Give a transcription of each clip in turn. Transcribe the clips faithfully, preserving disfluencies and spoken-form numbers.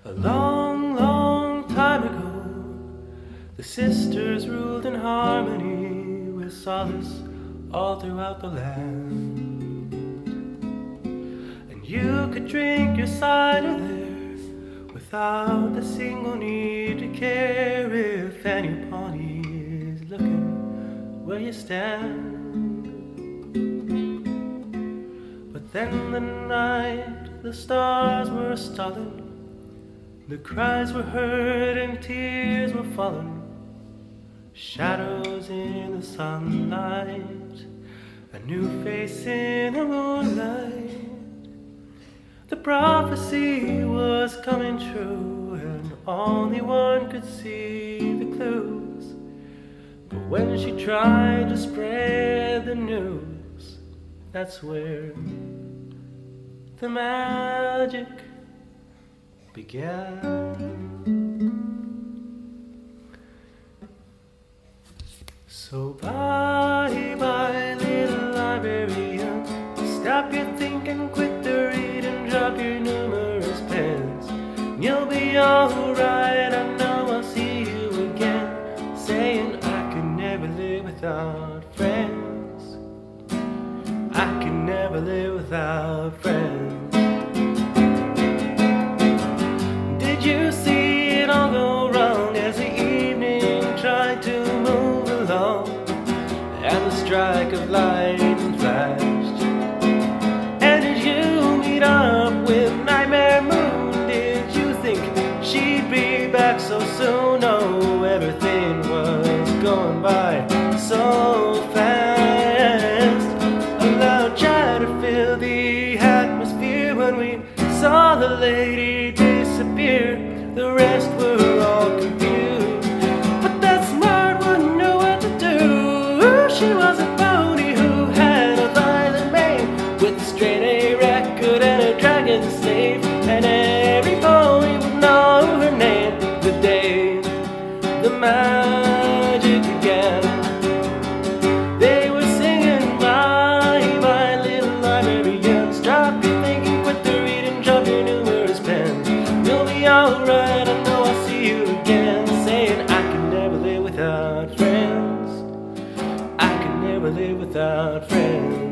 A long, long time ago, the sisters ruled in harmony with solace all throughout the land. And you could drink your cider there without a single need to care if any party is looking where you stand. But then the night the stars were stalling, the cries were heard and tears were falling, shadows in the sunlight, a new face in the moonlight. The prophecy was coming true, and only one could see the clues. But when she tried to spread the news, that's where the magic began. So bye bye little librarian, stop your thinking, quit the reading, drop your numerous pens. You'll be alright, I know I'll see you again, saying I could never live without friends. I could never live without friends. You see it all go wrong as the evening tried to move along, and the strike of lightning flashed. And did you meet up with Nightmare Moon? Did you think she'd be back so soon? No, everything was going by so fast. A loud chatter filled the atmosphere when we saw the lady disappear. The rest were all confused, but that smart one knew what to do. She was a pony who had a violent mane, with a straight A record and a dragon slave, and every pony would know her name. The day the magic began, they were singing bye bye little librarians, drop your thinking, quit the reading, drop your numerous pens. You'll be alright, I know I'll see you again, saying I can never live without friends. I can never live without friends.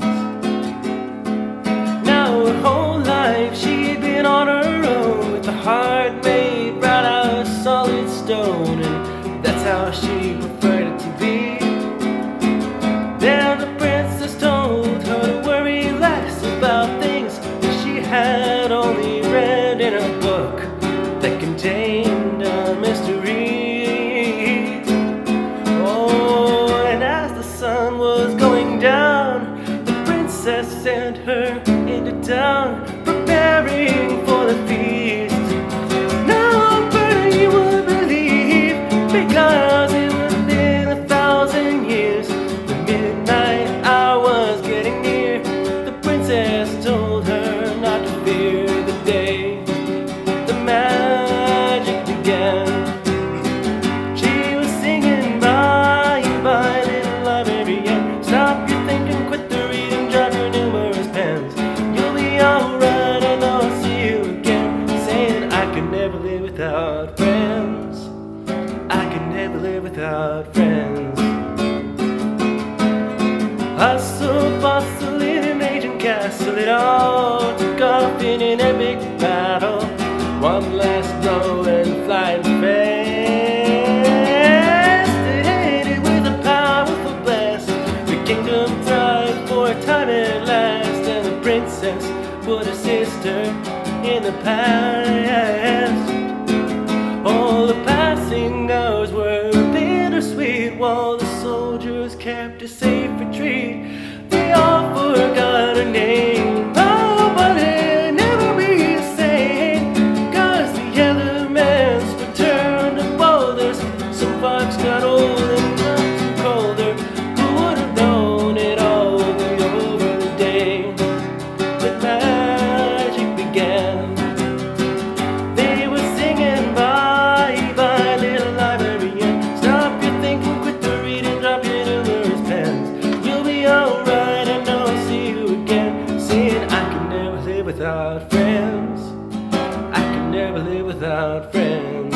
Now her whole life she'd been on her own, with a heart made right out of solid stone, and that's how she preferred it to be. Then the princess told her to worry less about things that she had only read in a book that contained a mystery. Oh, and as the sun was going down, the princess sent her into town, preparing for the feast. Now Bertie, you would believe, because it was been a thousand years. The midnight hour was getting near. The princess told her not to fear. The day the magic began, she was singing bye bye little librarian, stop your thinking, quit the reading, drop your numerous pens. You'll be alright, I know I'll see you again, saying I can never live without friends. I can never live without friends. Hustle, bustle in an aging castle, it all took off in an epic battle. One last blow and flying fast, it ended with a powerful blast. The kingdom died for a time at last, and the princess put her sister in the past. All the passing hours were bittersweet, while the soldiers kept a safe retreat. They all forgot her name, oh, but it'll never be the same, 'cause the elements returned to boulders. Some folks got old and not too colder. Who would have known it all would be over the day that magic began? They were singing bye bye little librarian, stop your thinking, quit the reading, drop your numerous pens. You'll be alright, I know I'll see you again, never live without friends.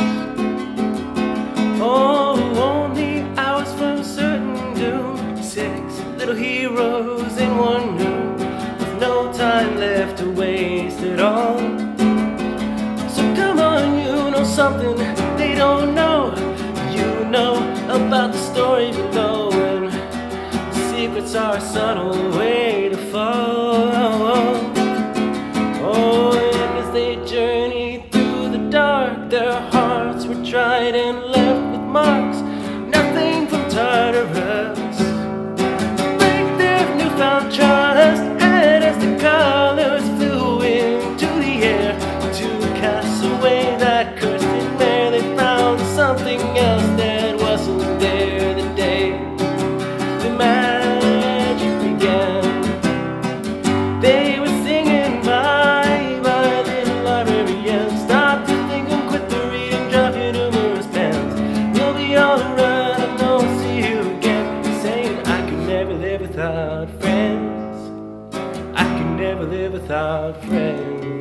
Oh, only hours from certain doom. Six little heroes in one room, with no time left to waste at all. So come on, you know something they don't know. You know about the story below, and secrets are a subtle way to fall. Oh, and as they journeyed through the dark, their hearts were tried and left with marks. Nothing from Tartarus to break their newfound trust. And as the colors flew into the air to cast away that cursed nightmare, they found something else that wasn't there the day the magic began. They were singing bye bye, little librarian. Stop to think and quit the reading, drop your numerous pens. You'll be alright, I know I'll see you again. Saying I can never live without friends. I can never live without friends.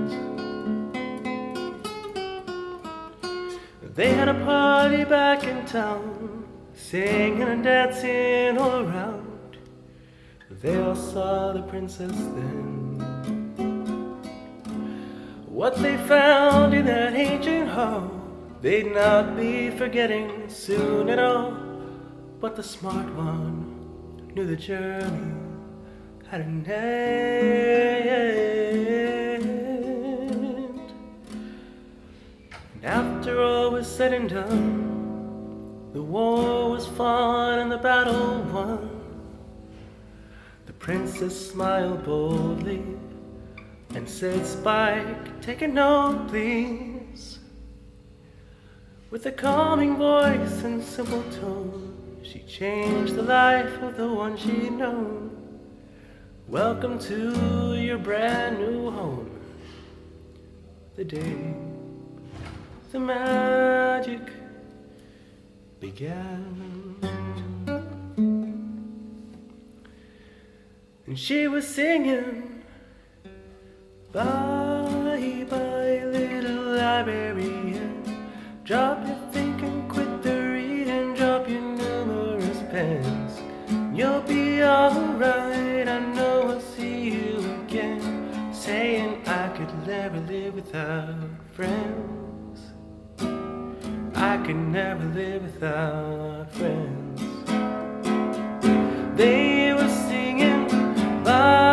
They had a party back in town, singing and dancing all around. They all saw the princess then. What they found in that ancient hall, they'd not be forgetting soon at all. But the smart one knew the journey had an end. And after all was said and done, the war was fought and the battle won. The princess smiled boldly and said, Spike, take a note, please. With a calming voice and simple tone, she changed the life of the one she'd known. Welcome to your brand new home. The day the magic began. And she was singing, bye bye little librarian. Drop your thinking, quit the reading, drop your numerous pens. You'll be alright, I know I'll see you again. Saying I could never live without friends. I could never live without friends. They were singing bye